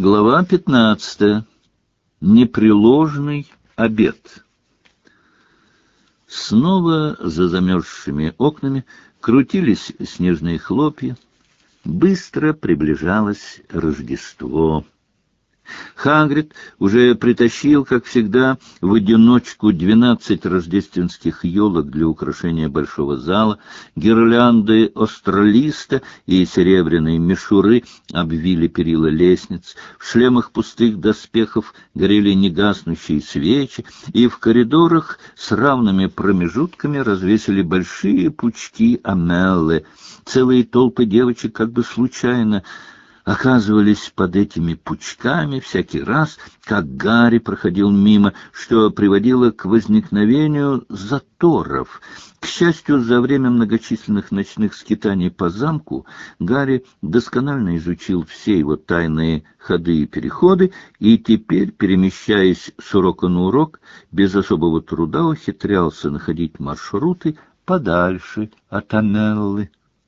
Глава 15. Непреложный обет. Снова за замерзшими окнами крутились снежные хлопья. Быстро приближалось Рождество. Хагрид уже притащил, как всегда, в одиночку 12 рождественских елок для украшения большого зала. Гирлянды астролиста и серебряные мишуры обвили перила лестниц. В шлемах пустых доспехов горели негаснущие свечи, и в коридорах с равными промежутками развесили большие пучки амеллы. Целые толпы девочек как бы случайно оказывались под этими пучками всякий раз, как Гарри проходил мимо, что приводило к возникновению заторов. К счастью, за время многочисленных ночных скитаний по замку Гарри досконально изучил все его тайные ходы и переходы, и теперь, перемещаясь с урока на урок, без особого труда ухитрялся находить маршруты подальше от Амеллы.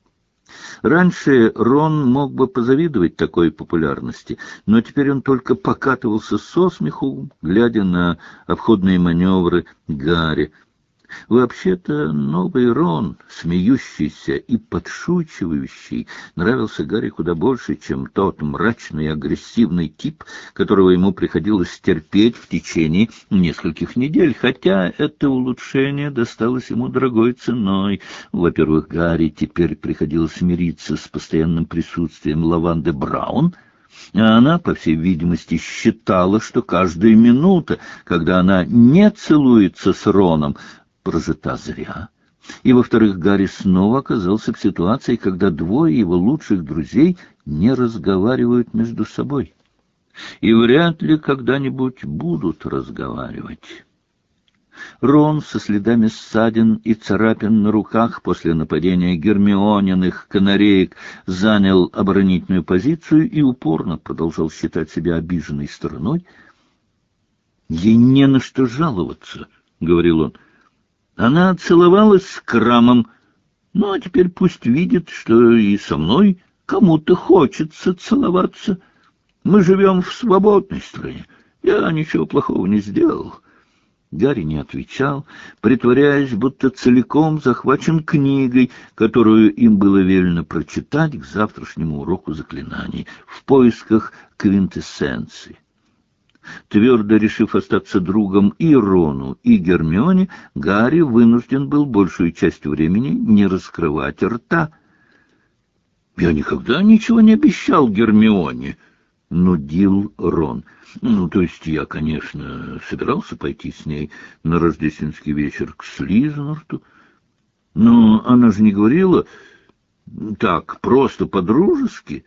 Раньше Рон мог бы позавидовать такой популярности, но теперь он только покатывался со смеху, глядя на обходные маневры Гарри. Вообще-то новый Рон, смеющийся и подшучивающий, нравился Гарри куда больше, чем тот мрачный и агрессивный тип, которого ему приходилось терпеть в течение нескольких недель, хотя это улучшение досталось ему дорогой ценой. Во-первых, Гарри теперь приходилось мириться с постоянным присутствием Лаванды Браун, а она, по всей видимости, считала, что каждая минута, когда она не целуется с Роном, прожита зря. И, во-вторых, Гарри снова оказался в ситуации, когда двое его лучших друзей не разговаривают между собой. И вряд ли когда-нибудь будут разговаривать. Рон со следами ссадин и царапин на руках после нападения Гермиониных канареек занял оборонительную позицию и упорно продолжал считать себя обиженной стороной. «Ей не на что жаловаться», — говорил он. «Она целовалась с Крамом, ну, а теперь пусть видит, что и со мной кому-то хочется целоваться. Мы живем в свободной стране. Я ничего плохого не сделал». Гарри не отвечал, притворяясь, будто целиком захвачен книгой, которую им было велено прочитать к завтрашнему уроку заклинаний в поисках квинтэссенции. Твердо решив остаться другом и Рону, и Гермионе, Гарри вынужден был большую часть времени не раскрывать рта. «Я никогда ничего не обещал Гермионе», — нудил Рон. «Ну, то есть я, конечно, собирался пойти с ней на рождественский вечер к Слизнарту, но она же не говорила так, просто по-дружески.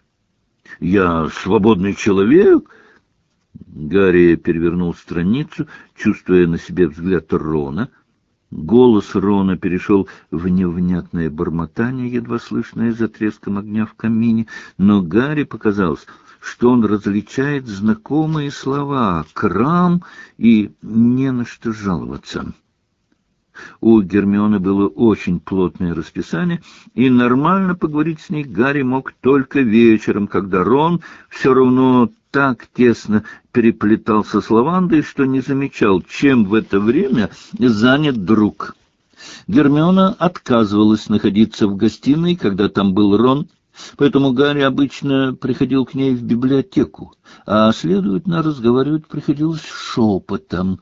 Я свободный человек». Гарри перевернул страницу, чувствуя на себе взгляд Рона. Голос Рона перешел в невнятное бормотание, едва слышное за треском огня в камине, но Гарри показалось, что он различает знакомые слова «крам» и «не на что жаловаться». У Гермионы было очень плотное расписание, и нормально поговорить с ней Гарри мог только вечером, когда Рон все равно так тесно переплетался с Лавандой, что не замечал, чем в это время занят друг. Гермиона отказывалась находиться в гостиной, когда там был Рон, поэтому Гарри обычно приходил к ней в библиотеку, а, следовательно, разговаривать приходилось шепотом.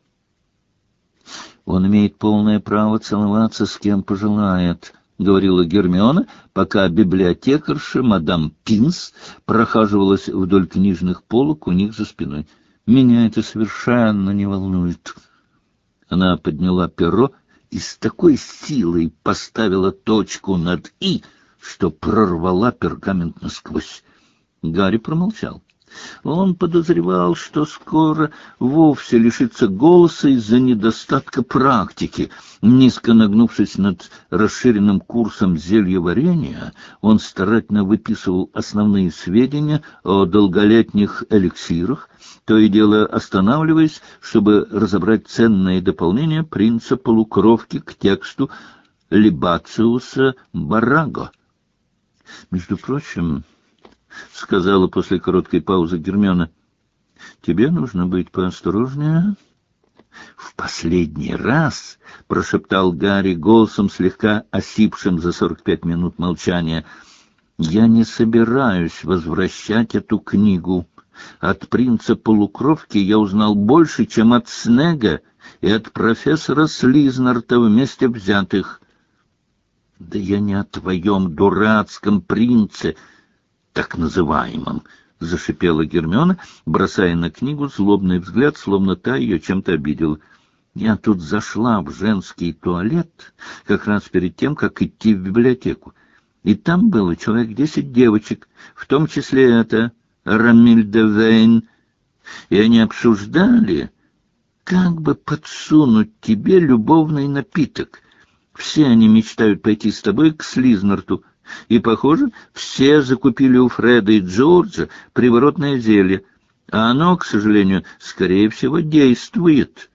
«Он имеет полное право целоваться с кем пожелает», — говорила Гермиона, пока библиотекарша мадам Пинс прохаживалась вдоль книжных полок у них за спиной. «Меня это совершенно не волнует». Она подняла перо и с такой силой поставила точку над «и», что прорвала пергамент насквозь. Гарри промолчал. Он подозревал, что скоро вовсе лишится голоса из-за недостатка практики. Низко нагнувшись над расширенным курсом зельеварения, он старательно выписывал основные сведения о долголетних эликсирах, то и дело останавливаясь, чтобы разобрать ценные дополнения принца полукровки к тексту Либациуса Бараго. Между прочим, — сказала после короткой паузы Гермиона. — Тебе нужно быть поосторожнее. — В последний раз, — прошептал Гарри голосом, слегка осипшим за 45 минут молчания, — я не собираюсь возвращать эту книгу. От принца-полукровки я узнал больше, чем от Снега и от профессора Слизнарта вместе взятых. — Да я не о твоем дурацком принце, так называемом, — зашипела Гермиона, бросая на книгу злобный взгляд, словно та ее чем-то обидела. — Я тут зашла в женский туалет как раз перед тем, как идти в библиотеку. И там было человек 10 девочек, в том числе эта Рамильда Вейн. И они обсуждали, как бы подсунуть тебе любовный напиток. Все они мечтают пойти с тобой к Слизнарту. И, похоже, все закупили у Фреда и Джорджа приворотное зелье, а оно, к сожалению, скорее всего, действует.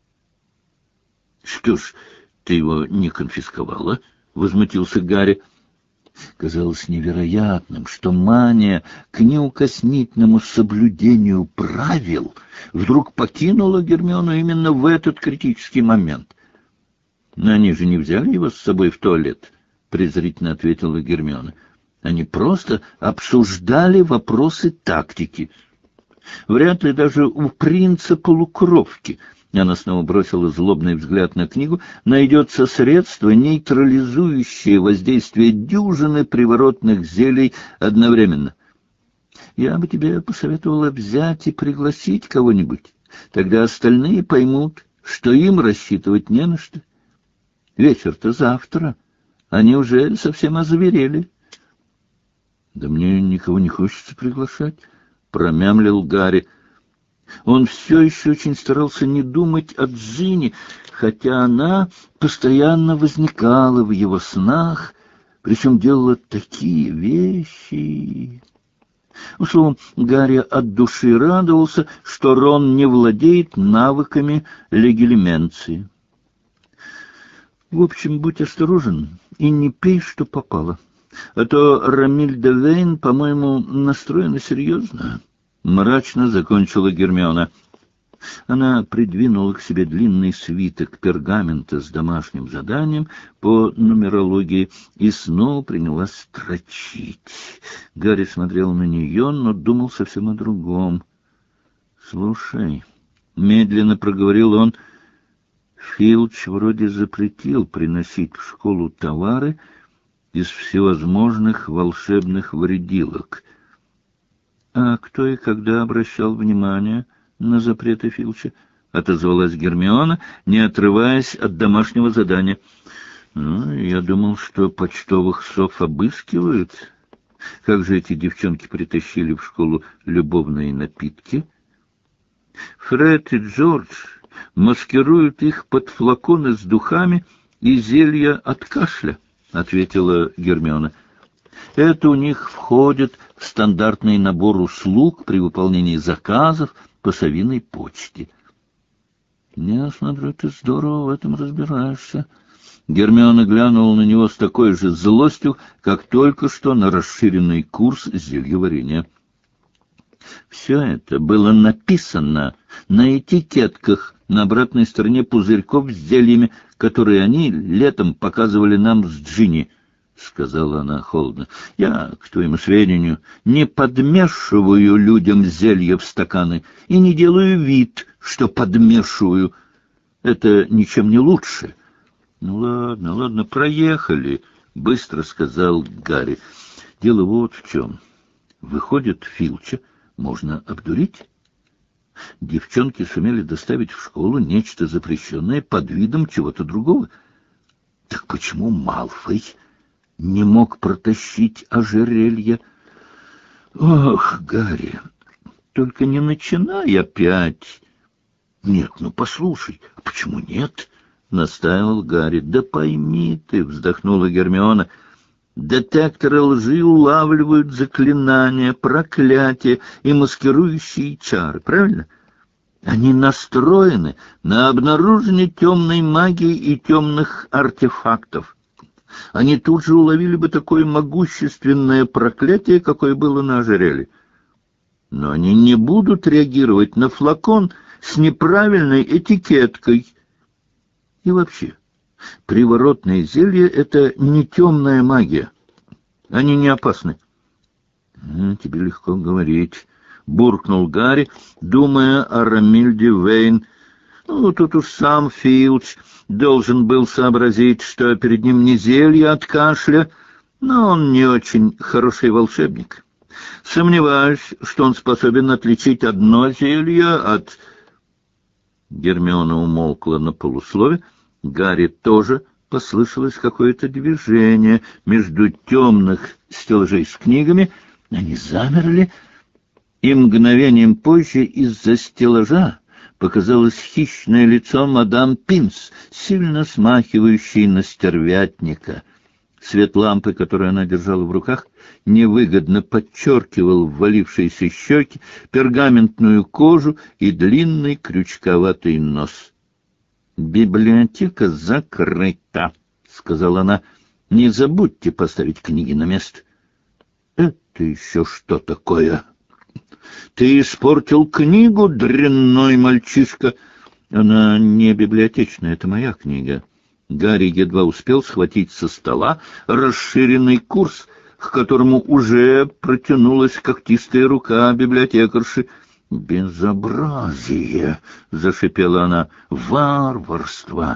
— Что ж, ты его не конфисковала? — возмутился Гарри. Казалось невероятным, что мания к неукоснительному соблюдению правил вдруг покинула Гермиону именно в этот критический момент. — Но они же не взяли его с собой в туалет, — презрительно ответила Гермиона. — Они просто обсуждали вопросы тактики. Вряд ли даже у принца-полукровки, она снова бросила злобный взгляд на книгу, найдется средство, нейтрализующее воздействие дюжины приворотных зелий одновременно. Я бы тебе посоветовала взять и пригласить кого-нибудь. Тогда остальные поймут, что им рассчитывать не на что. Вечер-то завтра. Они уже совсем озверели. — Да мне никого не хочется приглашать, — промямлил Гарри. Он все еще очень старался не думать о Джинни, хотя она постоянно возникала в его снах, причем делала такие вещи. Словом, Гарри от души радовался, что Рон не владеет навыками легилименции. В общем, будь осторожен и не пей, что попало. А то Рамильда Вейн, по-моему, настроена серьезно. Мрачно закончила Гермиона. Она придвинула к себе длинный свиток пергамента с домашним заданием по нумерологии и снова принялась строчить. Гарри смотрел на нее, но думал совсем о другом. — Слушай, — медленно проговорил он, — Филч вроде запретил приносить в школу товары из всевозможных волшебных вредилок. — А кто и когда обращал внимание на запреты Филча? — отозвалась Гермиона, не отрываясь от домашнего задания. — Ну, я думал, что почтовых сов обыскивают. Как же эти девчонки притащили в школу любовные напитки? Фред и Джордж маскируют их под флаконы с духами и зелья от кашля, — ответила Гермиона. Это у них входит в стандартный набор услуг при выполнении заказов по совиной почте. — Я смотрю, ты здорово в этом разбираешься. Гермиона глянула на него с такой же злостью, как только что на расширенный курс зельеварения. Все это было написано на этикетках на обратной стороне пузырьков с зельями, которые они летом показывали нам с Джинни, — сказала она холодно. — Я, к твоему сведению, не подмешиваю людям зелья в стаканы и не делаю вид, что подмешиваю. Это ничем не лучше. — Ну ладно, ладно, проехали, — быстро сказал Гарри. — Дело вот в чем. Выходит, Филча можно обдурить? Девчонки сумели доставить в школу нечто запрещенное под видом чего-то другого. Так почему Малфой не мог протащить ожерелье? Ох, Гарри, только не начинай опять. Нет, ну послушай, а почему нет? Настаивал Гарри. Да пойми ты, вздохнула Гермиона. Детекторы лжи улавливают заклинания, проклятия и маскирующие чары, правильно? Они настроены на обнаружение темной магии и темных артефактов. они тут же уловили бы такое могущественное проклятие, какое было на ожерелье. Но они не будут реагировать на флакон с неправильной этикеткой. И вообще, приворотные зелья — это не темная магия. Они не опасны. Тебе легко говорить, — буркнул Гарри, думая о Ромильде Вейн. Ну, тут уж сам Филч должен был сообразить, что перед ним не зелье от кашля, но он не очень хороший волшебник. Сомневаюсь, что он способен отличить одно зелье от... Гермиона умолкла на полуслове. Гарри тоже послышалось какое-то движение между темных стеллажей с книгами. Они замерли, и мгновением позже из-за стеллажа показалось хищное лицо мадам Пинс, сильно смахивающей на стервятника. Свет лампы, которую она держала в руках, невыгодно подчеркивал ввалившиеся щеки, пергаментную кожу и длинный крючковатый нос. «Библиотека закрыта», — сказала она. «Не забудьте поставить книги на место». «Это еще что такое?» «Ты испортил книгу, дрянной мальчишка!» «Она не библиотечная, это моя книга». Гарри едва успел схватить со стола расширенный курс, к которому уже протянулась когтистая рука библиотекарши. «Безобразие!» — зашипела она. «Варварство!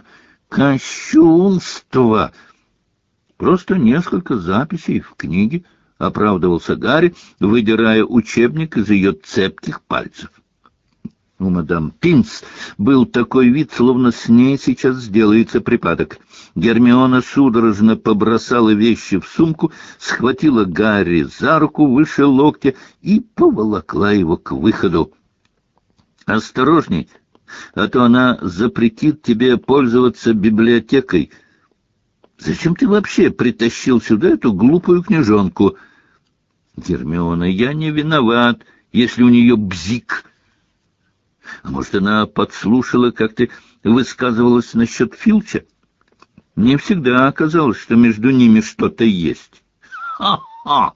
Кощунство!» «Просто несколько записей в книге», — оправдывался Гарри, выдирая учебник из ее цепких пальцев. У мадам Пинс был такой вид, словно с ней сейчас сделается припадок. Гермиона судорожно побросала вещи в сумку, схватила Гарри за руку выше локтя и поволокла его к выходу. «Осторожней, а то она запретит тебе пользоваться библиотекой. Зачем ты вообще притащил сюда эту глупую книжонку?» «Гермиона, я не виноват, если у нее бзик». «А может, она подслушала, как ты высказывалась насчет Филча? Мне всегда казалось, что между ними что-то есть». «Ха-ха!»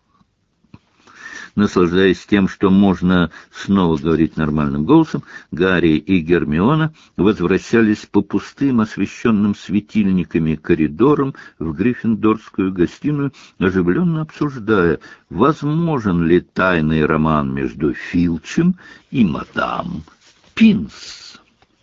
Наслаждаясь тем, что можно снова говорить нормальным голосом, Гарри и Гермиона возвращались по пустым, освещенным светильниками коридорам в Гриффиндорскую гостиную, оживленно обсуждая, возможен ли тайный роман между Филчем и мадам Пинс.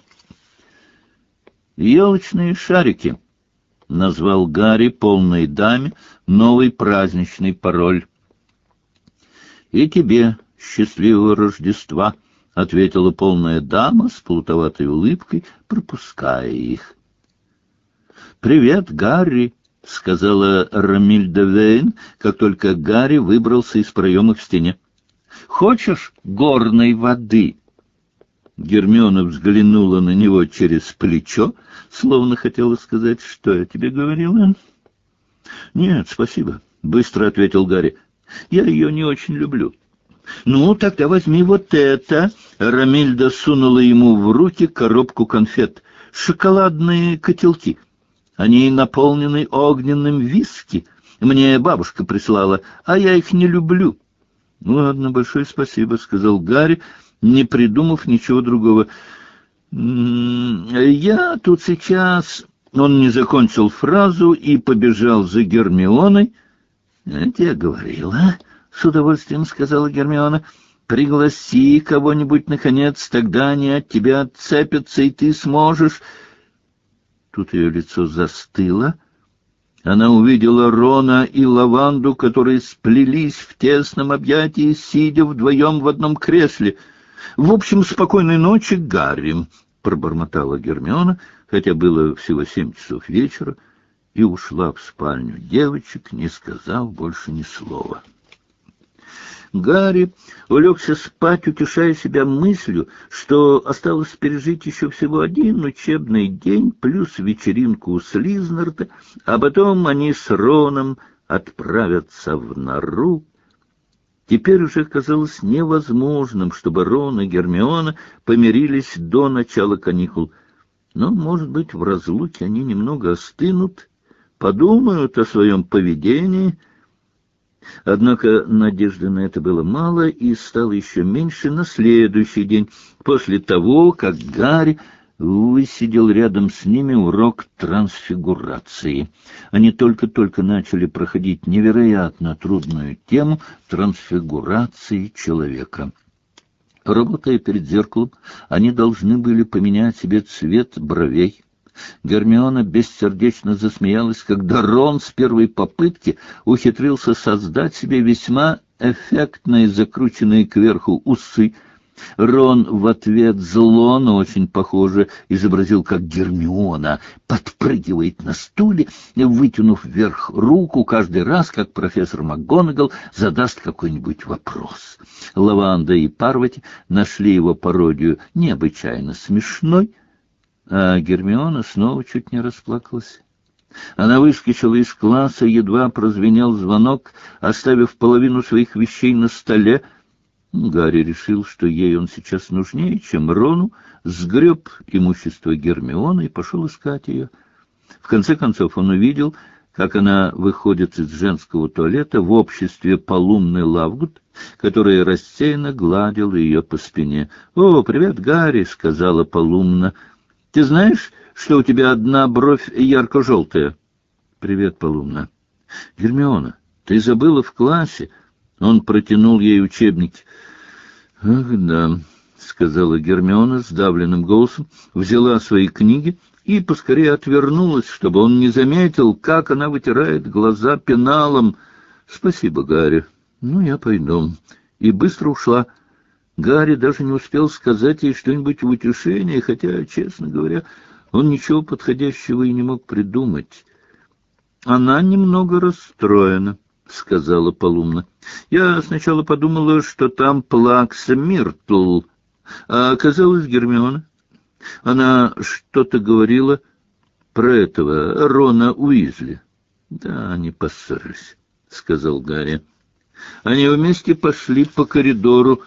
«Елочные шарики», — назвал Гарри полной даме новый праздничный пароль. «И тебе счастливого Рождества», — ответила полная дама с плутоватой улыбкой, пропуская их. «Привет, Гарри», — сказала Ромильда Вейн, как только Гарри выбрался из проема в стене. «Хочешь горной воды?» Гермиона взглянула на него через плечо, словно хотела сказать, что я тебе говорила. «Нет, спасибо», — быстро ответил Гарри. «Я ее не очень люблю». «Ну, тогда возьми вот это». Ромильда сунула ему в руки коробку конфет. «Шоколадные котелки. Они наполнены огненным виски. Мне бабушка прислала, а я их не люблю». «Ладно, большое спасибо», — сказал Гарри, не придумав ничего другого. «Я тут сейчас...» Он не закончил фразу и побежал за Гермионой. «Я тебе говорила», — с удовольствием сказала Гермиона. «Пригласи кого-нибудь, наконец, тогда они от тебя отцепятся, и ты сможешь...» Тут ее лицо застыло. Она увидела Рона и Лаванду, которые сплелись в тесном объятии, сидя вдвоем в одном кресле. «В общем, спокойной ночи, Гарри», — пробормотала Гермиона, хотя было всего 7 часов вечера, и ушла в спальню девочек, не сказав больше ни слова. Гарри улегся спать, утешая себя мыслью, что осталось пережить еще всего один учебный день плюс вечеринку у Слизнарда, а потом они с Роном отправятся в нору. Теперь уже казалось невозможным, чтобы Рон и Гермиона помирились до начала каникул. Но, может быть, в разлуке они немного остынут, подумают о своем поведении. Однако надежды на это было мало, и стало еще меньше на следующий день, после того, как Гарри высидел рядом с ними урок трансфигурации. Они только-только начали проходить невероятно трудную тему трансфигурации человека. Работая перед зеркалом, они должны были поменять себе цвет бровей. Гермиона бессердечно засмеялась, когда Рон с первой попытки ухитрился создать себе весьма эффектные, закрученные кверху усы. Рон в ответ зло, но очень похоже, изобразил, как Гермиона подпрыгивает на стуле, вытянув вверх руку каждый раз, как профессор МакГонагал задаст какой-нибудь вопрос. Лаванда и Парвати нашли его пародию необычайно смешной, а Гермиона снова чуть не расплакалась. Она выскочила из класса, едва прозвенел звонок, оставив половину своих вещей на столе. Гарри решил, что ей он сейчас нужнее, чем Рону, сгреб имущество Гермионы и пошел искать ее. В конце концов он увидел, как она выходит из женского туалета в обществе Полумны Лавгуд, которая рассеянно гладила ее по спине. «О, привет, Гарри!» — сказала Полумна. «Ты знаешь, что у тебя одна бровь ярко-желтая?» «Привет, Полумна». «Гермиона, ты забыла в классе?» Он протянул ей учебники. «Ах, да», — сказала Гермиона сдавленным голосом, взяла свои книги и поскорее отвернулась, чтобы он не заметил, как она вытирает глаза пеналом. «Спасибо, Гарри. Ну, я пойду». И быстро ушла. Гарри даже не успел сказать ей что-нибудь в утешение, хотя, честно говоря, он ничего подходящего и не мог придумать. «Она немного расстроена», — сказала Полумна. «Я сначала подумала, что там плакса Миртл, а оказалось Гермиона. Она что-то говорила про этого Рона Уизли». «Да, они поссорились», — сказал Гарри. «Они вместе пошли по коридору.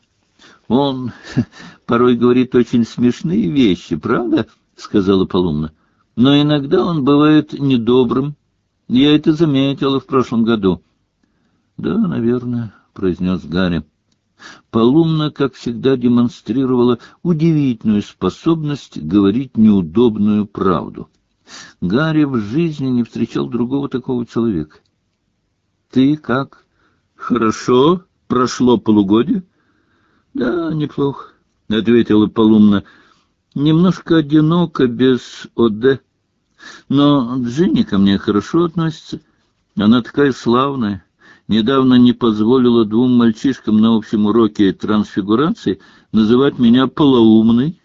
Он порой говорит очень смешные вещи, правда?» — сказала Полумна. «Но иногда он бывает недобрым. Я это заметила в прошлом году». «Да, наверное», — произнес Гарри. Полумна, как всегда, демонстрировала удивительную способность говорить неудобную правду. Гарри в жизни не встречал другого такого человека. «Ты как? Хорошо? Прошло полугодие?» «Да, неплохо», — ответила Полумна. «Немножко одиноко без ОД. Но Джинни ко мне хорошо относится. Она такая славная. Недавно не позволила двум мальчишкам на общем уроке трансфигурации называть меня полоумной.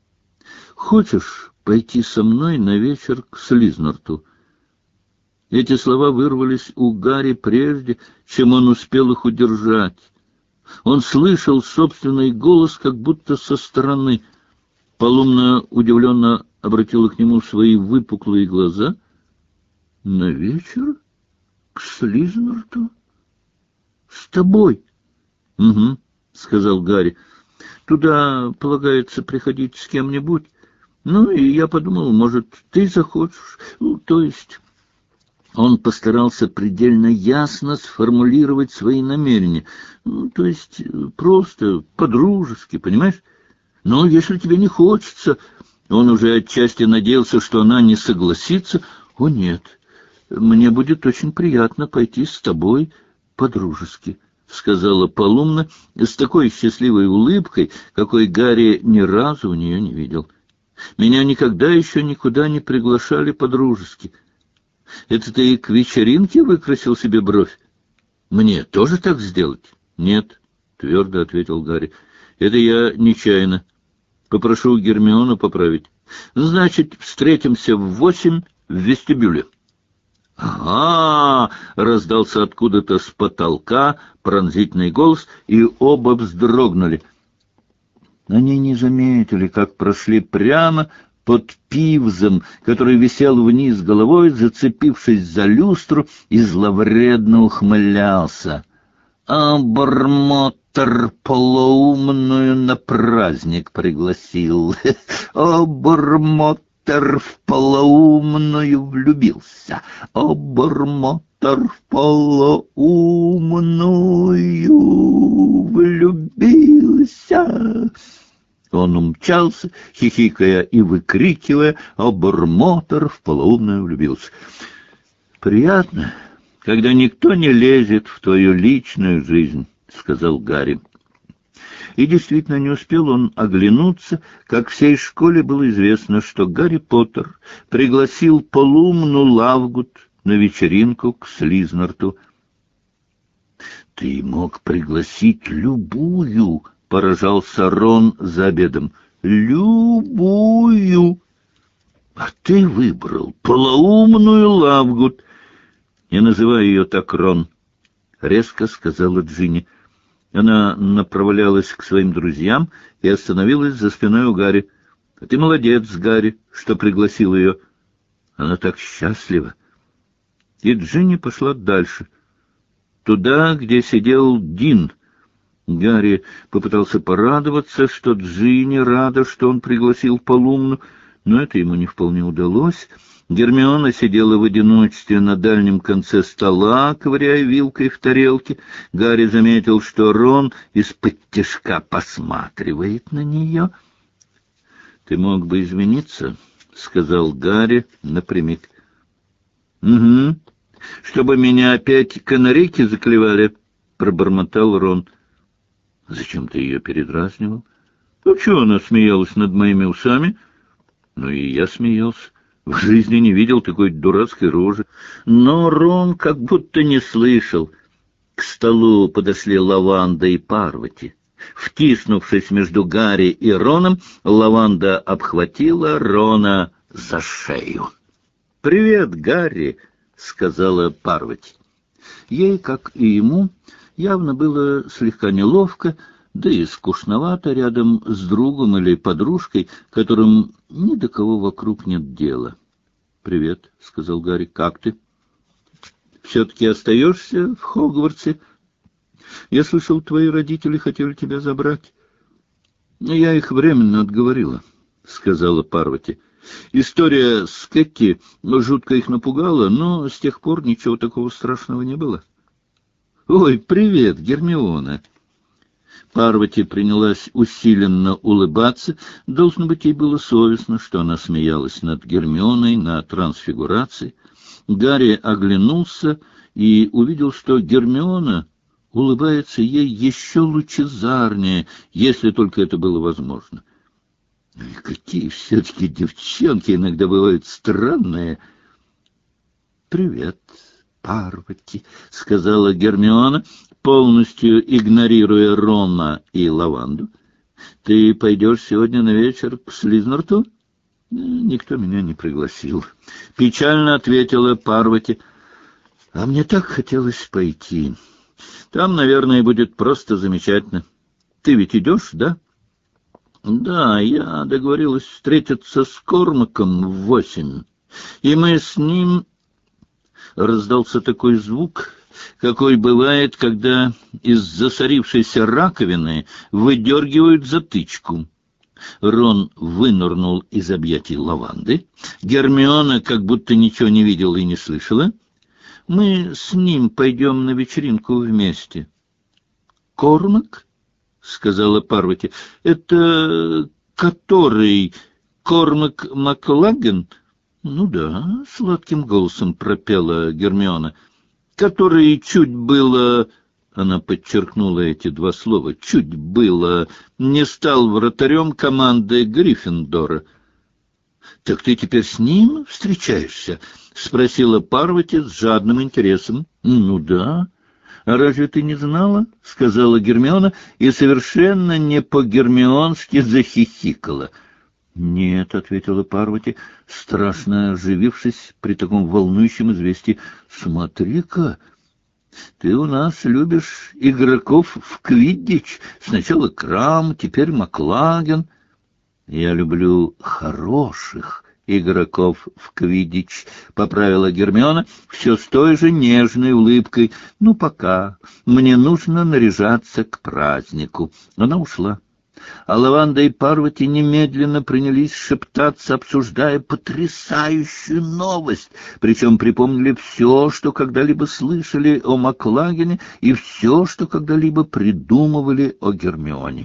Хочешь пойти со мной на вечер к Слизнарту?» Эти слова вырвались у Гарри прежде, чем он успел их удержать. Он слышал собственный голос, как будто со стороны. Полумна удивленно обратила к нему свои выпуклые глаза. «На вечер? К Слизнарту? С тобой?» «Угу», — сказал Гарри. «Туда полагается приходить с кем-нибудь. Ну, и я подумал, может, ты захочешь. Ну, то есть...» Он постарался предельно ясно сформулировать свои намерения. Ну, то есть просто по-дружески, понимаешь? Но если тебе не хочется... Он уже отчасти надеялся, что она не согласится. «О, нет, мне будет очень приятно пойти с тобой по-дружески», — сказала Полумна с такой счастливой улыбкой, какой Гарри ни разу у нее не видел. «Меня никогда еще никуда не приглашали по-дружески». «Это ты к вечеринке выкрасил себе бровь? Мне тоже так сделать?» «Нет», — твердо ответил Гарри. «Это я нечаянно. Попрошу Гермиону поправить. Значит, встретимся в 8 в вестибюле». «Ага!» — раздался откуда-то с потолка пронзительный голос, и оба вздрогнули. Они не заметили, как прошли прямо под Пивзом, который висел вниз головой, зацепившись за люстру, и зловредно ухмылялся. «А Бормотор полоумную на праздник пригласил! О, Бормотор!» в полоумную влюбился. Обормотор в полоумную влюбился. Он умчался, хихикая и выкрикивая, обормотор в полоумную влюбился. «Приятно, когда никто не лезет в твою личную жизнь», — сказал Гарри. И действительно, не успел он оглянуться, как всей школе было известно, что Гарри Поттер пригласил полоумную Лавгуд на вечеринку к Слизнарту. «Ты мог пригласить любую», — поражался Рон за обедом. «Любую! А ты выбрал полоумную Лавгуд». «Не называй ее так, Рон», — резко сказала Джинни. Она направлялась к своим друзьям и остановилась за спиной у Гарри. — Ты молодец, Гарри, что пригласил ее. Она так счастлива. И Джинни пошла дальше, туда, где сидел Дин. Гарри попытался порадоваться, что Джинни рада, что он пригласил полумну, но это ему не вполне удалось. Гермиона сидела в одиночестве на дальнем конце стола, ковыряя вилкой в тарелке. Гарри заметил, что Рон из-под-тишка посматривает на нее. — Ты мог бы извиниться, — сказал Гарри напрямик. — Угу. Чтобы меня опять канарейки заклевали, — пробормотал Рон. — Зачем ты ее передразнивал? — Ну, чего она смеялась над моими усами? Ну, и я смеялся. В жизни не видел такой дурацкой рожи. Но Рон как будто не слышал. К столу подошли Лаванда и Парвати. Втиснувшись между Гарри и Роном, Лаванда обхватила Рона за шею. — Привет, Гарри, — сказала Парвати. Ей, как и ему, явно было слегка неловко, да и скучновато рядом с другом или подружкой, которым ни до кого вокруг нет дела. — Привет, — сказал Гарри. — Как ты? — Все-таки остаешься в Хогвартсе? Я слышал, твои родители хотели тебя забрать. — Я их временно отговорила, — сказала Парвати. История с Кэкки жутко их напугала, но с тех пор ничего такого страшного не было. — Ой, привет, Гермиона! Парвати принялась усиленно улыбаться. Должно быть, ей было совестно, что она смеялась над Гермионой на трансфигурации. Гарри оглянулся и увидел, что Гермиона улыбается ей еще лучезарнее, если только это было возможно. И какие все-таки девчонки иногда бывают странные. — Привет, Парвати, — сказала Гермиона, полностью игнорируя Рона и Лаванду. — Ты пойдешь сегодня на вечер к Слизнарту? — Никто меня не пригласил. Печально ответила Парвати. — А мне так хотелось пойти. Там, наверное, будет просто замечательно. Ты ведь идешь, да? — Да, я договорилась встретиться с Кормаком в 8, и мы с ним... Раздался такой звук, какой бывает, когда из засорившейся раковины выдергивают затычку. Рон вынырнул из объятий Лаванды. Гермиона как будто ничего не видела и не слышала. Мы с ним пойдем на вечеринку вместе. — Кормак? — сказала Парвати. — Это который? Кормак Маклаген? — Ну да, — сладким голосом пропела Гермиона. — Который чуть было... Она подчеркнула эти два слова. Чуть было не стал вратарем команды Гриффиндора. — Так ты теперь с ним встречаешься? — спросила Парвати с жадным интересом. — Ну да. — А разве ты не знала? — сказала Гермиона и совершенно не по-гермионски захихикала. — Нет, — ответила Парвати, страшно оживившись при таком волнующем известии. — Смотри-ка, ты у нас любишь игроков в квиддич. Сначала Крам, теперь Маклаген. Я люблю хороших игроков в квиддич, — поправила Гермиона все с той же нежной улыбкой. — Ну, пока. Мне нужно наряжаться к празднику. Она ушла. А Лаванда и Парвати немедленно принялись шептаться, обсуждая потрясающую новость, причем припомнили все, что когда-либо слышали о Маклагене, и все, что когда-либо придумывали о Гермионе.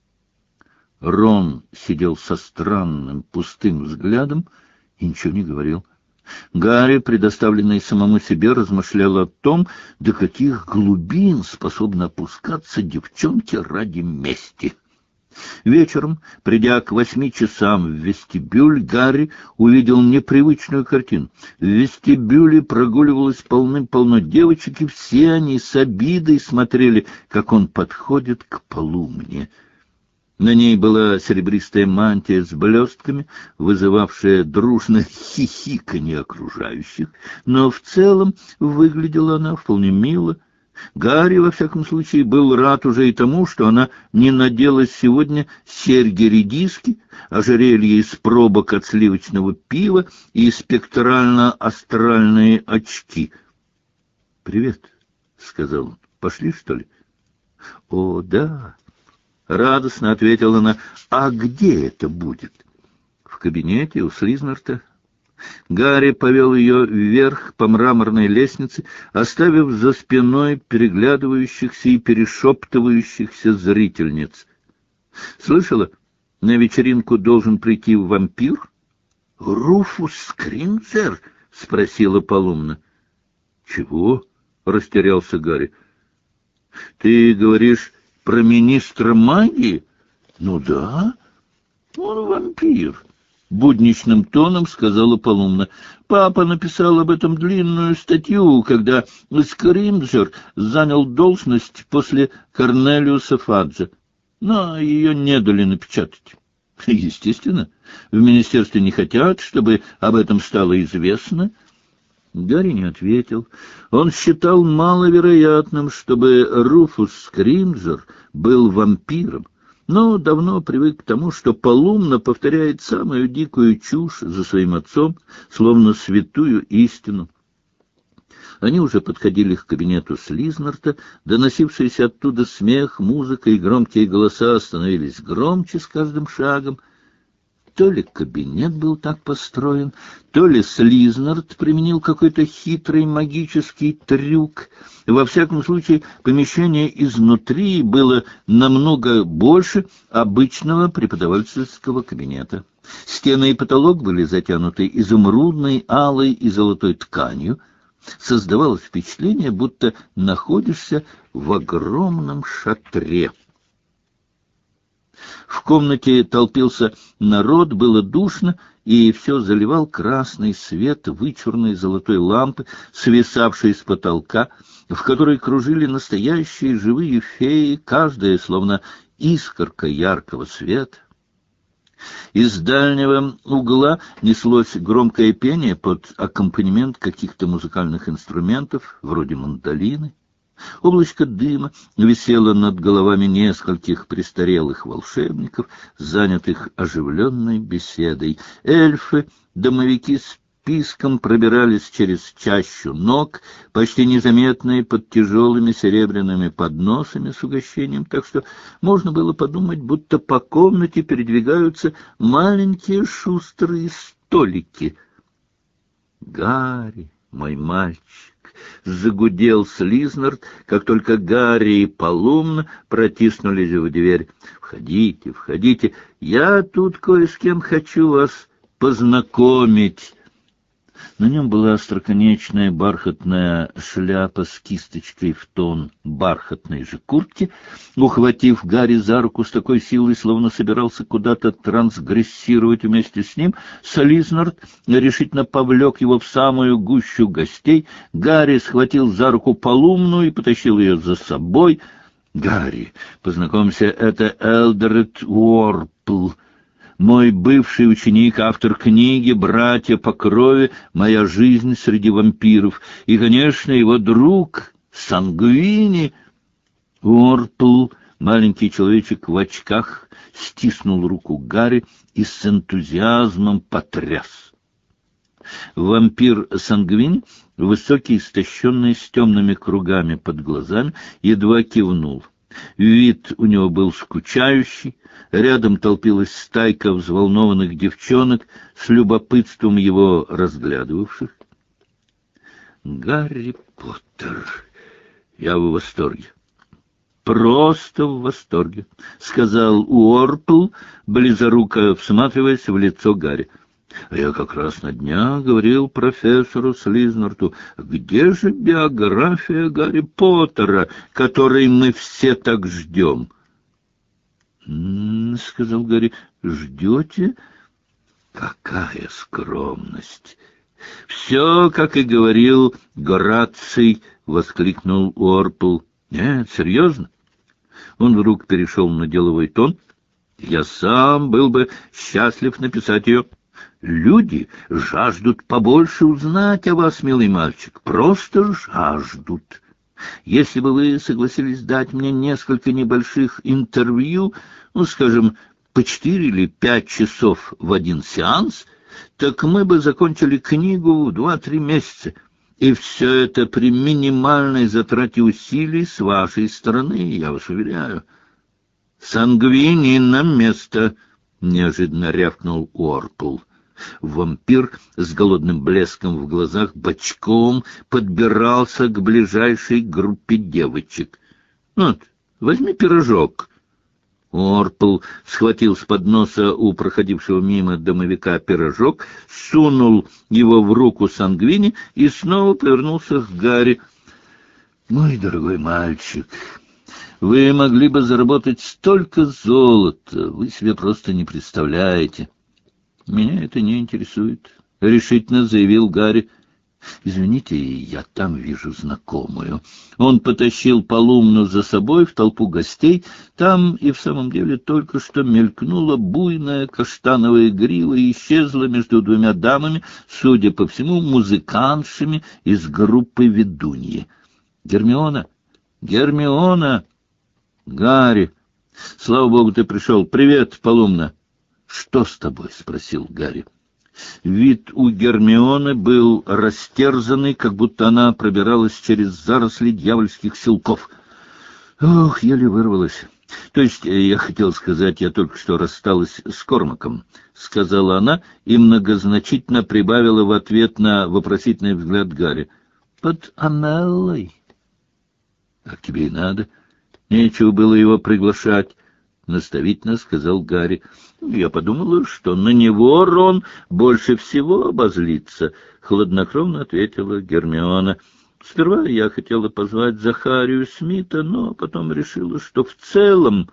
Рон сидел со странным пустым взглядом и ничего не говорил. Гарри, предоставленный самому себе, размышлял о том, до каких глубин способны опускаться девчонки ради мести. Вечером, придя к 8 часам в вестибюль, Гарри увидел непривычную картину. В вестибюле прогуливалось полным-полно девочек, и все они с обидой смотрели, как он подходит к Полумне. На ней была серебристая мантия с блестками, вызывавшая дружное хихиканье окружающих, но в целом выглядела она вполне мило. Гарри, во всяком случае, был рад уже и тому, что она не надела сегодня серьги-редиски, ожерелье из пробок от сливочного пива и спектрально-астральные очки. — Привет, — сказал он. — Пошли, что ли? — О, да. — радостно ответила она. — А где это будет? — В кабинете у Слизнарта. Гарри повел ее вверх по мраморной лестнице, оставив за спиной переглядывающихся и перешептывающихся зрительниц. — Слышала, на вечеринку должен прийти вампир? — Руфус Скринцер? — спросила Полумна. — Чего? — растерялся Гарри. — Ты говоришь про министра магии? — Ну да, он вампир. Будничным тоном сказала Полумна. Папа написал об этом длинную статью, когда Скримджер занял должность после Корнелиуса Фаджа. Но ее не дали напечатать. Естественно, в министерстве не хотят, чтобы об этом стало известно. Гарри не ответил. Он считал маловероятным, чтобы Руфус Скримджер был вампиром, но давно привык к тому, что Полумна повторяет самую дикую чушь за своим отцом, словно святую истину. Они уже подходили к кабинету Слизнарта, доносившийся оттуда смех, музыка и громкие голоса становились громче с каждым шагом. То ли кабинет был так построен, то ли Слизнарт применил какой-то хитрый магический трюк. Во всяком случае, помещение изнутри было намного больше обычного преподавательского кабинета. Стены и потолок были затянуты изумрудной, алой и золотой тканью. Создавалось впечатление, будто находишься в огромном шатре. В комнате толпился народ, было душно, и все заливал красный свет вычурной золотой лампы, свисавшей с потолка, в которой кружили настоящие живые феи, каждая словно искорка яркого света. Из дальнего угла неслось громкое пение под аккомпанемент каких-то музыкальных инструментов, вроде мандолины. Облачко дыма висело над головами нескольких престарелых волшебников, занятых оживленной беседой. Эльфы, домовики с писком пробирались через чащу ног, почти незаметные под тяжелыми серебряными подносами с угощением, так что можно было подумать, будто по комнате передвигаются маленькие шустрые столики. Гарри, мой мальчик! — загудел Слизнарт, как только Гарри и Полумна протиснулись в дверь. — Входите, входите, я тут кое с кем хочу вас познакомить. На нем была остроконечная бархатная шляпа с кисточкой в тон бархатной же куртки. Ухватив Гарри за руку с такой силой, словно собирался куда-то трансгрессировать вместе с ним, Слизнарт решительно повлек его в самую гущу гостей. Гарри схватил за руку Полумну и потащил ее за собой. — Гарри, познакомься, это Элдерет Уорпл, мой бывший ученик, автор книги «Братья по крови. Моя жизнь среди вампиров». И, конечно, его друг Сангвини. Уорпл, маленький человечек в очках, стиснул руку Гарри и с энтузиазмом потряс. Вампир Сангвини, высокий, истощенный, с темными кругами под глазами, едва кивнул. Вид у него был скучающий, Рядом толпилась стайка взволнованных девчонок, с любопытством его разглядывавших. «Гарри Поттер! Я в восторге. Просто в восторге», — сказал Уорпл, близоруко всматриваясь в лицо Гарри. «А я как раз на днях говорил профессору Слизнарту, где же биография Гарри Поттера, которой мы все так ждем?» Сказал Гарри, — «ждете? Какая скромность!» «Все, как и говорил Гораций», — воскликнул Уорпл. «Нет, серьезно?» Он вдруг перешел на деловой тон. «Я сам был бы счастлив написать ее. Люди жаждут побольше узнать о вас, милый мальчик, просто жаждут. Если бы вы согласились дать мне несколько небольших интервью, ну, скажем, по 4 или 5 часов в один сеанс, так мы бы закончили книгу в 2-3 месяца. И все это при минимальной затрате усилий с вашей стороны, я вас уверяю». «Сангвини на место!» — неожиданно рявкнул Уорпл. Вампир с голодным блеском в глазах бочком подбирался к ближайшей группе девочек. «Вот, возьми пирожок». Уорпл схватил с подноса у проходившего мимо домовика пирожок, сунул его в руку Сангвини и снова повернулся к Гарри. «Мой дорогой мальчик, вы могли бы заработать столько золота, вы себе просто не представляете». «Меня это не интересует», — решительно заявил Гарри. «Извините, я там вижу знакомую». Он потащил Полумну за собой в толпу гостей. Там и в самом деле только что мелькнула буйная каштановая грива и исчезла между двумя дамами, судя по всему, музыкантшами из группы «Ведуньи». «Гермиона! Гермиона! Гарри! Слава богу, ты пришел! Привет, Полумна!» «Что с тобой?» — спросил Гарри. Вид у Гермионы был растерзанный, как будто она пробиралась через заросли дьявольских силков. «Ох, еле вырвалась. То есть, я хотел сказать, я только что рассталась с Кормаком», — сказала она и многозначительно прибавила в ответ на вопросительный взгляд Гарри. «Под Амеллой». «Как тебе и надо. Нечего было его приглашать», — наставительно сказал Гарри. «Я подумала, что на него Рон больше всего обозлится», — хладнокровно ответила Гермиона. «Сперва я хотела позвать Захарию Смита, но потом решила, что в целом...»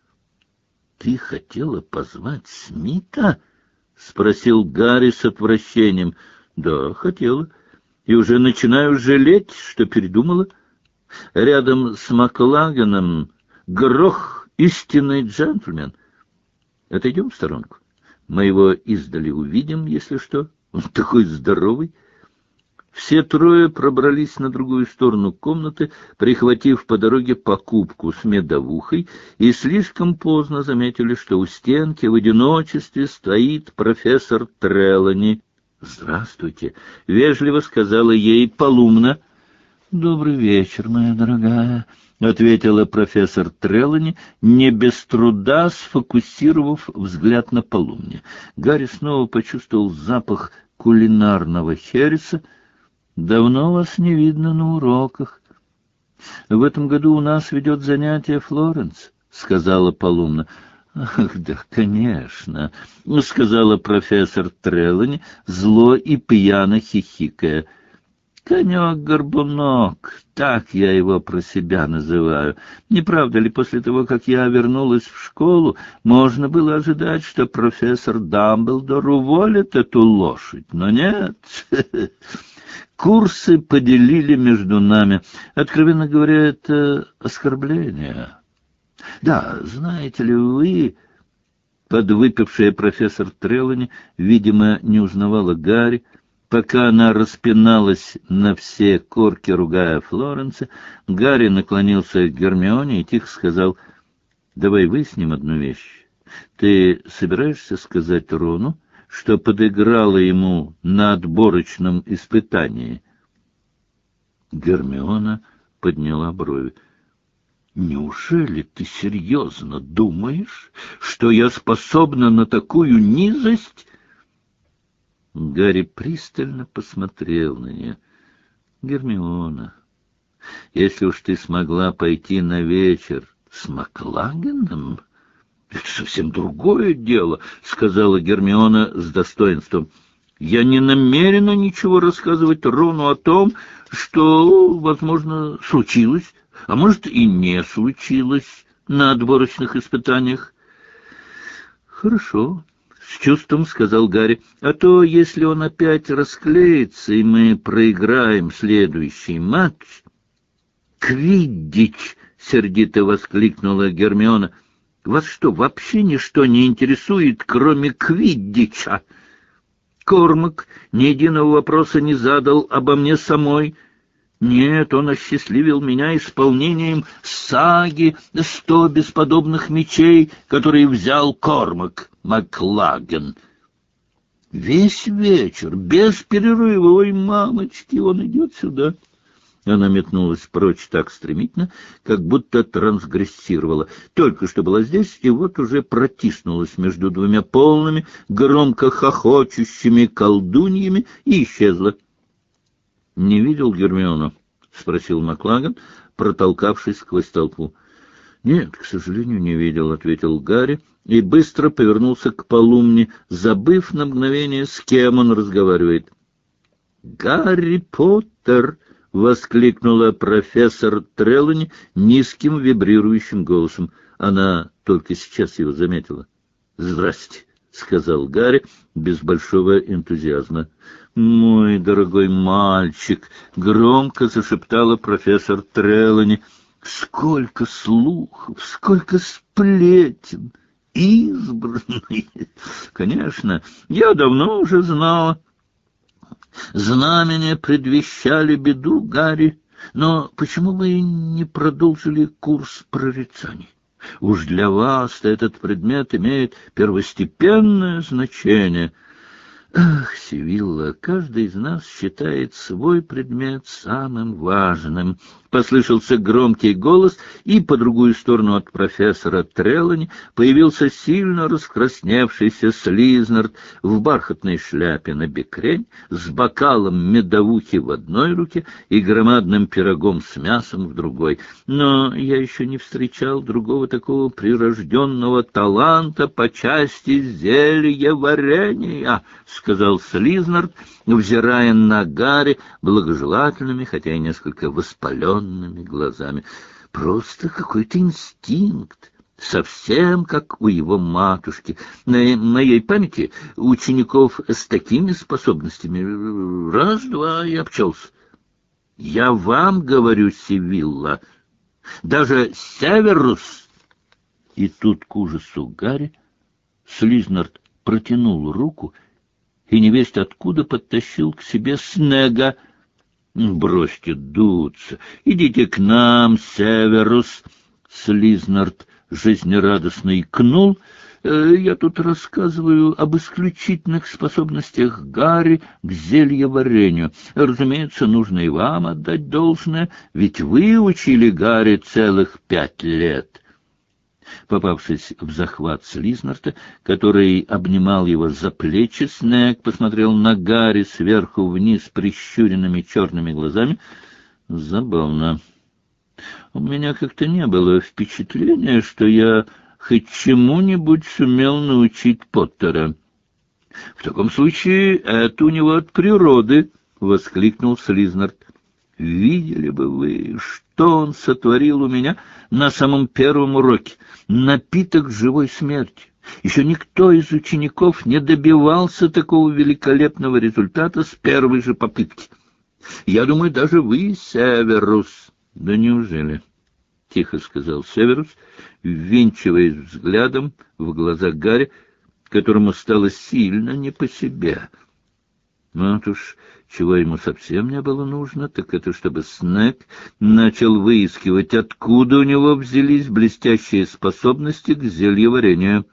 «Ты хотела позвать Смита?» — спросил Гарри с отвращением. «Да, хотела. И уже начинаю жалеть, что передумала. Рядом с Маклаганом Грох — истинный джентльмен. Отойдем в сторонку. Мы его издали увидим, если что. Он такой здоровый». Все трое пробрались на другую сторону комнаты, прихватив по дороге покупку с медовухой, и слишком поздно заметили, что у стенки в одиночестве стоит профессор Трелани. «Здравствуйте», — вежливо сказала ей Полумна. «Добрый вечер, моя дорогая», — ответила профессор Трелани, не без труда сфокусировав взгляд на Полумне. Гарри снова почувствовал запах кулинарного хереса. «Давно вас не видно на уроках. В этом году у нас ведет занятие Флоренс», — сказала Полумна. «Ах, да, конечно», — сказала профессор Трелани, зло и пьяно хихикая. «Конек-горбунок, так я его про себя называю. Не правда ли, после того, как я вернулась в школу, можно было ожидать, что профессор Дамблдор уволит эту лошадь? Но нет». Курсы поделили между нами. Откровенно говоря, это оскорбление. Да, знаете ли вы, подвыпившая профессор Трелани, видимо, не узнавала Гарри. Пока она распиналась на все корки, ругая Флоренса, Гарри наклонился к Гермионе и тихо сказал: «Давай выясним одну вещь. Ты собираешься сказать Рону, что подыграла ему на отборочном испытании?» Гермиона подняла брови. Неужели ты серьезно думаешь, что я способна на такую низость? Гарри пристально посмотрел на нее. Гермиона, если уж ты смогла пойти на вечер с Маклагеном, это совсем другое дело, сказала Гермиона с достоинством. Я не намерена ничего рассказывать Рону о том, что, возможно, случилось, а может и не случилось на отборочных испытаниях. Хорошо, с чувством сказал Гарри. А то, если он опять расклеится, и мы проиграем следующий матч... Квиддич! Сердито воскликнула Гермиона. Вас что, вообще ничто не интересует, кроме Квиддича? Кормак ни единого вопроса не задал обо мне самой. Нет, он осчастливил меня исполнением саги «100 бесподобных мечей», которые взял Кормак Маклаген. Весь вечер, без перерыва, ой, мамочки, он идет сюда. Она метнулась прочь так стремительно, как будто трансгрессировала. Только что была здесь, и вот уже протиснулась между двумя полными, громко хохочущими колдуньями и исчезла. — Не видел Гермиону? — спросил Маклаген, протолкавшись сквозь толпу. — Нет, к сожалению, не видел, — ответил Гарри и быстро повернулся к Полумне, забыв на мгновение, с кем он разговаривает. — Гарри Поттер! — воскликнула профессор Трелани низким вибрирующим голосом. Она только сейчас его заметила. — Здрасте, — сказал Гарри без большого энтузиазма. — Мой дорогой мальчик, — громко зашептала профессор Трелани, — сколько слухов, сколько сплетен, избранные. Конечно, я давно уже знала. Знамения предвещали беду, Гарри, но почему вы не продолжили курс прорицаний? Уж для вас этот предмет имеет первостепенное значение. Ах, Сивилла, каждый из нас считает свой предмет самым важным. Послышался громкий голос, и по другую сторону от профессора Трелани появился сильно раскрасневшийся Слизнард в бархатной шляпе на бекрень, с бокалом медовухи в одной руке и громадным пирогом с мясом в другой. Но я еще не встречал другого такого прирожденного таланта по части зелья варенья, — сказал Слизнард, взирая на Гарри благожелательными, хотя и несколько воспаленными глазами. Просто какой-то инстинкт, совсем как у его матушки. На моей памяти учеников с такими способностями раз-два и обчелся. Я вам говорю, Сивилла, даже Северус. И тут к ужасу Гарри Слизнард протянул руку и невесть откуда подтащил к себе Снега. — Бросьте дуться, идите к нам, Северус! Слизнард жизнерадостно икнул. Я тут рассказываю об исключительных способностях Гарри к зельеварению. Разумеется, нужно и вам отдать должное, ведь вы учили Гарри целых 5 лет. Попавшись в захват Слизнарда, который обнимал его за плечи, Снег посмотрел на Гарри сверху вниз прищуренными черными глазами. Забавно. У меня как-то не было впечатления, что я хоть чему-нибудь сумел научить Поттера. — В таком случае это у него от природы, — воскликнул Слизнард. — Видели бы вы, что он сотворил у меня на самом первом уроке. Напиток живой смерти. Еще никто из учеников не добивался такого великолепного результата с первой же попытки. Я думаю, даже вы, Северус. — Да неужели? — тихо сказал Северус, ввинчиваясь взглядом в глаза Гарри, которому стало сильно не по себе. Вот уж чего ему совсем не было нужно, так это чтобы Снег начал выискивать, откуда у него взялись блестящие способности к зельеварению.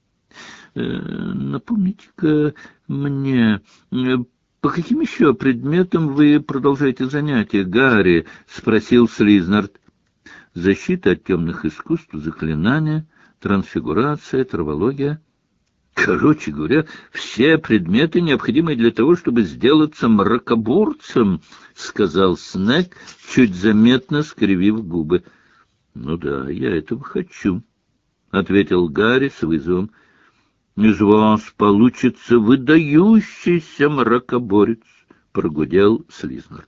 Напомните-ка мне, по каким еще предметам вы продолжаете занятия, Гарри? — спросил Слизнард. защита от темных искусств, заклинания, трансфигурация, травология. Короче говоря, все предметы, необходимые для того, чтобы сделаться мракоборцем, — сказал Снегг, чуть заметно скривив губы. — Ну да, я этого хочу, — ответил Гарри с вызовом. — Из вас получится выдающийся мракоборец, — прогудел Слизнард.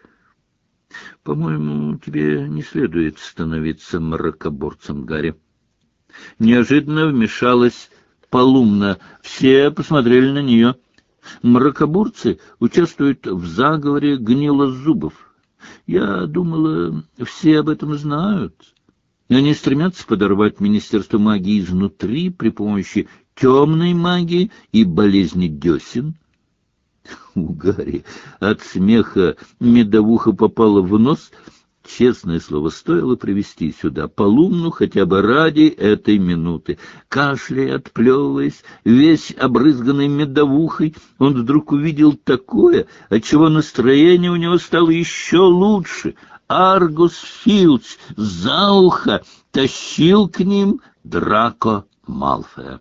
— По-моему, тебе не следует становиться мракоборцем, Гарри. Неожиданно вмешалась Полумна. Все посмотрели на нее. Мракоборцы участвуют в заговоре гнилозубов. Я думала, все об этом знают. Они стремятся подорвать Министерство магии изнутри при помощи темной магии и болезни десен. У Гарри от смеха медовуха попала в нос. Честное слово, стоило привести сюда Полумну хотя бы ради этой минуты. Кашляя, отплевываясь, весь обрызганный медовухой, он вдруг увидел такое, отчего настроение у него стало еще лучше. Аргус Филч за ухо тащил к ним Драко Малфоя.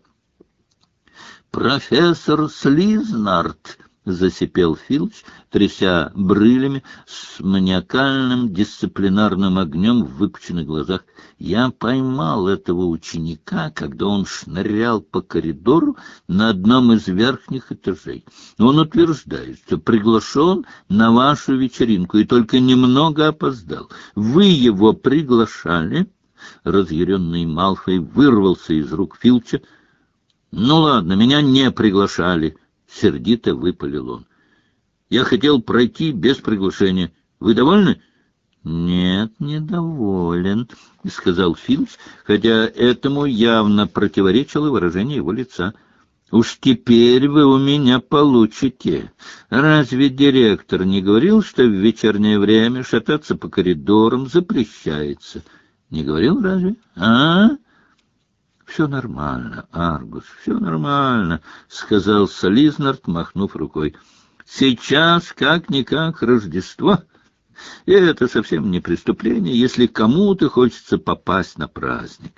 «Профессор Слизнард!» — засипел Филч, тряся брылями с маниакальным дисциплинарным огнем в выпученных глазах. «Я поймал этого ученика, когда он шнырял по коридору на одном из верхних этажей. Он утверждает, что приглашен на вашу вечеринку и только немного опоздал. Вы его приглашали?» Разъяренный Малфой вырвался из рук Филча. «Ну ладно, меня не приглашали», — сердито выпалил он. «Я хотел пройти без приглашения. Вы довольны?» «Нет, недоволен», — сказал Филч, хотя этому явно противоречило выражение его лица. «Уж теперь вы у меня получите. Разве директор не говорил, что в вечернее время шататься по коридорам запрещается? Не говорил разве? А?» «Все нормально, Аргус, все нормально», — сказал Слизнард, махнув рукой. «Сейчас, как-никак, Рождество, и это совсем не преступление, если кому-то хочется попасть на праздник.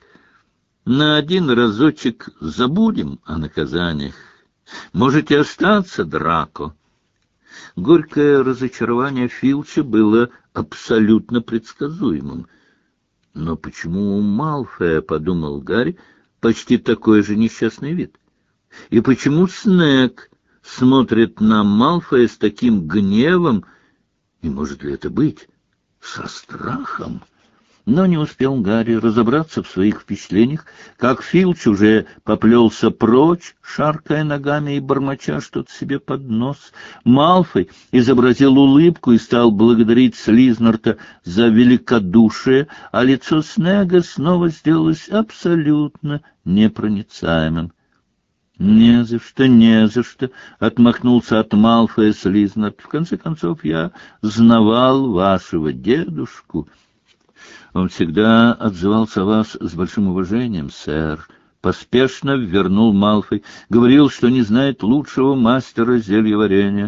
На один разочек забудем о наказаниях. Можете остаться, Драко». Горькое разочарование Филча было абсолютно предсказуемым. «Но почему у Малфоя, — подумал Гарри, — почти такой же несчастный вид? И почему Снегг смотрит на Малфоя с таким гневом, и может ли это быть со страхом?» Но не успел Гарри разобраться в своих впечатлениях, как Филч уже поплелся прочь, шаркая ногами и бормоча что-то себе под нос. Малфой изобразил улыбку и стал благодарить Слизнарда за великодушие, а лицо Снегга снова сделалось абсолютно непроницаемым. «Не за что, не за что», — отмахнулся от Малфоя Слизнард. «В конце концов, я знавал вашего дедушку. Он всегда отзывался о вас с большим уважением, сэр», — поспешно вернул Малфой. «Говорил, что не знает лучшего мастера зельеварения».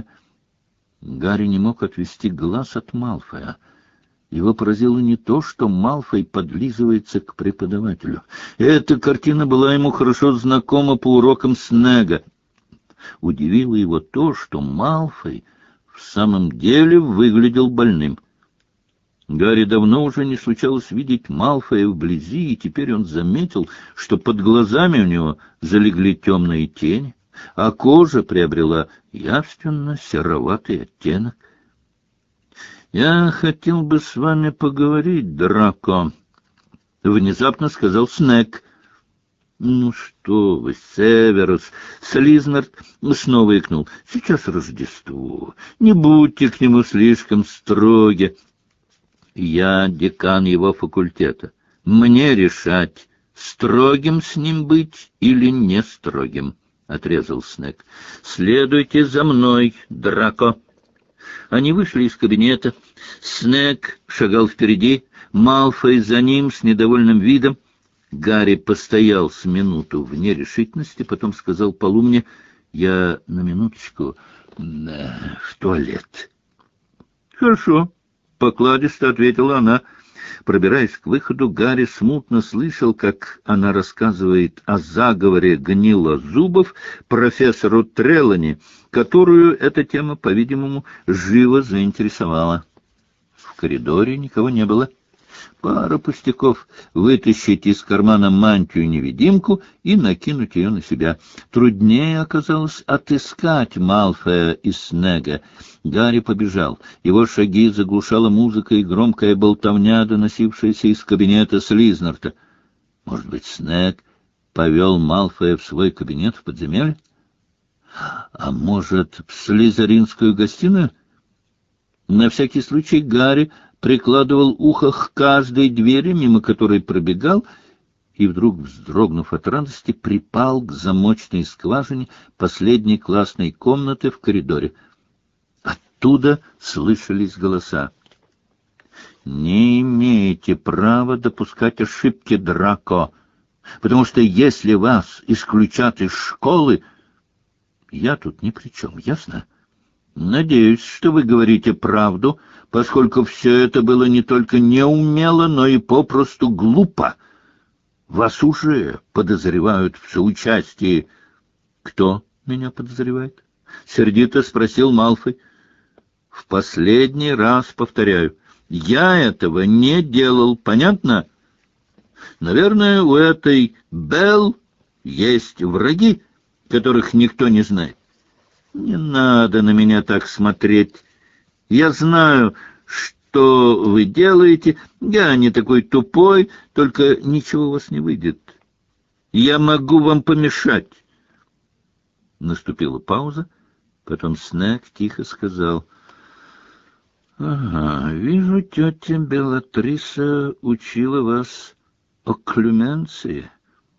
Гарри не мог отвести глаз от Малфоя. Его поразило не то, что Малфой подлизывается к преподавателю. Эта картина была ему хорошо знакома по урокам Снегга. Удивило его то, что Малфой в самом деле выглядел больным. Гарри давно уже не случалось видеть Малфоя вблизи, и теперь он заметил, что под глазами у него залегли темные тени, а кожа приобрела явственно сероватый оттенок. «Я хотел бы с вами поговорить, Драко», — внезапно сказал Снегг. «Ну что вы, Северус!» Слизнард снова икнул. «Сейчас Рождество. Не будьте к нему слишком строги. Я декан его факультета. Мне решать, строгим с ним быть или не строгим», — отрезал Снегг. «Следуйте за мной, Драко». Они вышли из кабинета. Снегг шагал впереди, Малфой за ним с недовольным видом. Гарри постоял с минуту в нерешительности, потом сказал Полумне: «Я на минуточку в туалет». «Хорошо», — покладисто ответила она. Пробираясь к выходу, Гарри смутно слышал, как она рассказывает о заговоре Гнилозубов профессору Трелани, которую эта тема, по-видимому, живо заинтересовала. В коридоре никого не было. Пара пустяков — вытащить из кармана мантию-невидимку и накинуть ее на себя. Труднее оказалось отыскать Малфоя и Снегга. Гарри побежал. Его шаги заглушала музыка и громкая болтовня, доносившаяся из кабинета Слизнарта. Может быть, Снегг повел Малфоя в свой кабинет в подземелье? А может, в слизеринскую гостиную? На всякий случай Гарри прикладывал ухо к каждой двери, мимо которой пробегал, и вдруг, вздрогнув от радости, припал к замочной скважине последней классной комнаты в коридоре. Оттуда слышались голоса. «Не имеете права допускать ошибки, Драко, потому что если вас исключат из школы, я тут ни при чем, ясно? Надеюсь, что вы говорите правду, поскольку все это было не только неумело, но и попросту глупо. Вас уже подозревают в соучастии». «Кто меня подозревает?» — сердито спросил Малфой. «В последний раз повторяю, я этого не делал, понятно? Наверное, у этой Белл есть враги, которых никто не знает. Не надо на меня так смотреть. Я знаю, что вы делаете. Я не такой тупой, только ничего у вас не выйдет. Я могу вам помешать». Наступила пауза. Потом Снегг тихо сказал: «Ага, вижу, тетя Белатриса учила вас окклюменции.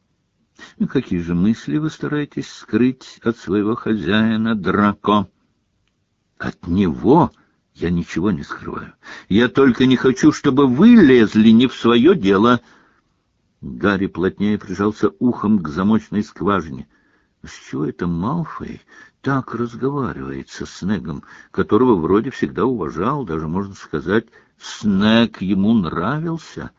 И какие же мысли вы стараетесь скрыть от своего хозяина, Драко?» «От него я ничего не скрываю. Я только не хочу, чтобы вы лезли не в свое дело». Гарри плотнее прижался ухом к замочной скважине. С чего это Малфой так разговаривает со Снеггом, которого вроде всегда уважал, даже, можно сказать, Снегг ему нравился?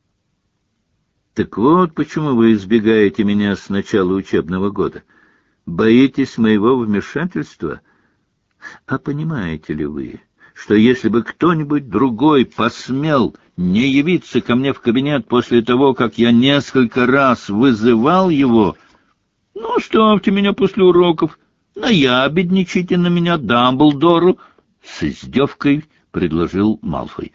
«Так вот, почему вы избегаете меня с начала учебного года. Боитесь моего вмешательства? А понимаете ли вы, что если бы кто-нибудь другой посмел не явиться ко мне в кабинет после того, как я несколько раз вызывал его, ну, оставьте меня после уроков, наябедничайте на меня Дамблдору», — с издевкой предложил Малфой.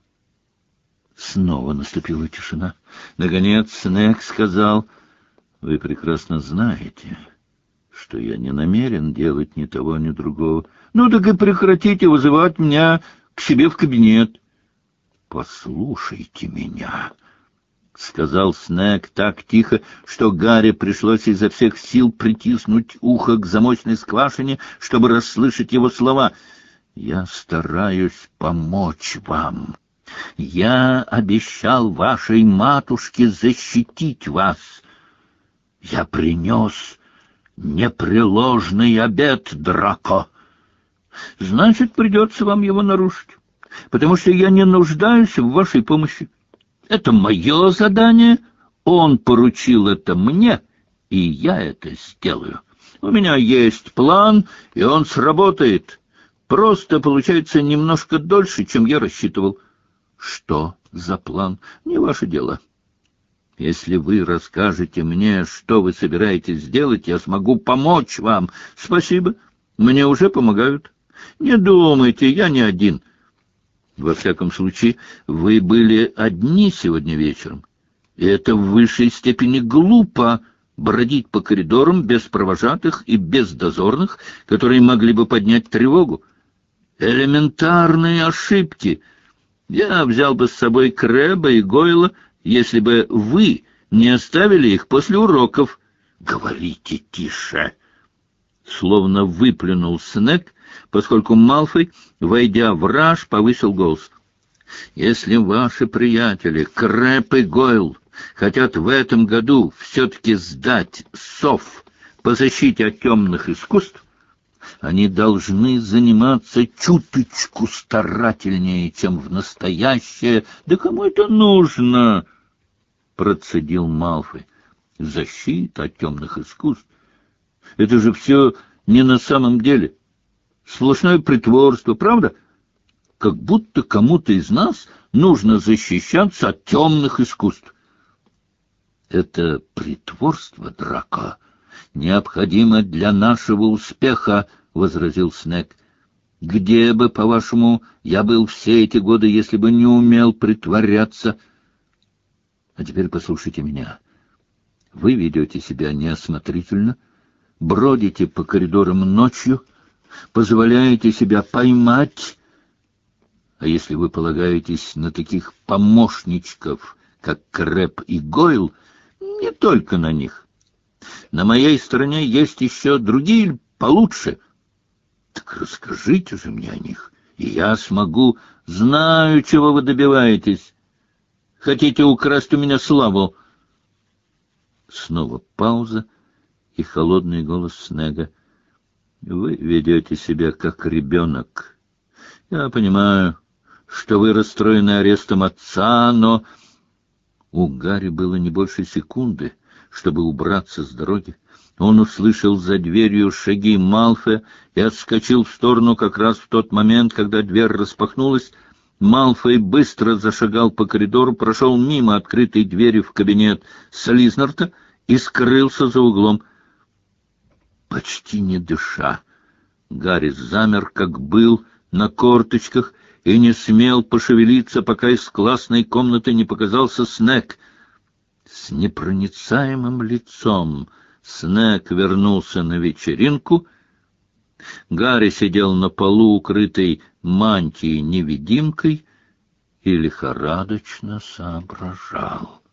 Снова наступила тишина. Наконец Снегг сказал: «Вы прекрасно знаете, что я не намерен делать ни того, ни другого. Ну, так и прекратите вызывать меня к себе в кабинет». «Послушайте меня», — сказал Снегг так тихо, что Гарри пришлось изо всех сил притиснуть ухо к замочной скважине, чтобы расслышать его слова. «Я стараюсь помочь вам. Я обещал вашей матушке защитить вас. Я принес непреложный обет, Драко. Значит, придется вам его нарушить, потому что я не нуждаюсь в вашей помощи. Это мое задание, он поручил это мне, и я это сделаю. У меня есть план, и он сработает. Просто получается немножко дольше, чем я рассчитывал». «Что за план? Не ваше дело. Если вы расскажете мне, что вы собираетесь сделать, я смогу помочь вам». «Спасибо, мне уже помогают. Не думайте, я не один. Во всяком случае, вы были одни сегодня вечером, и это в высшей степени глупо — бродить по коридорам без провожатых и без дозорных, которые могли бы поднять тревогу. Элементарные ошибки. Я взял бы с собой Крэба и Гойла, если бы вы не оставили их после уроков». «Говорите тише!» Словно выплюнул Снегг, поскольку Малфой, войдя в раж, повысил голос. «Если ваши приятели Крэб и Гойл хотят в этом году все-таки сдать СОВ по защите от темных искусств, Они должны заниматься чуточку старательнее, чем в настоящее. Да кому это нужно? Процедил Малфой. Защита от темных искусств. Это же все не на самом деле. Сплошное притворство, правда? Как будто кому-то из нас нужно защищаться от темных искусств. Это притворство, Драко, необходимо для нашего успеха, — возразил Снегг. Где бы, по-вашему, я был все эти годы, если бы не умел притворяться? А теперь послушайте меня. Вы ведете себя неосмотрительно, бродите по коридорам ночью, позволяете себя поймать. А если вы полагаетесь на таких помощничков, как Крэб и Гойл, не только на них. На моей стороне есть еще другие получше. Так расскажите же мне о них, и я смогу. Знаю, чего вы добиваетесь. Хотите украсть у меня славу? Снова пауза и холодный голос Снегга. Вы ведете себя как ребенок. Я понимаю, что вы расстроены арестом отца, но... У Гарри было не больше секунды, чтобы убраться с дороги. Он услышал за дверью шаги Малфоя и отскочил в сторону как раз в тот момент, когда дверь распахнулась. Малфой быстро зашагал по коридору, прошел мимо открытой двери в кабинет Слизнарта и скрылся за углом. Почти не дыша, Гарри замер, как был, на корточках, и не смел пошевелиться, пока из классной комнаты не показался Снегг. С непроницаемым лицом Снегг вернулся на вечеринку. Гарри сидел на полу, укрытый мантией-невидимкой, и лихорадочно соображал.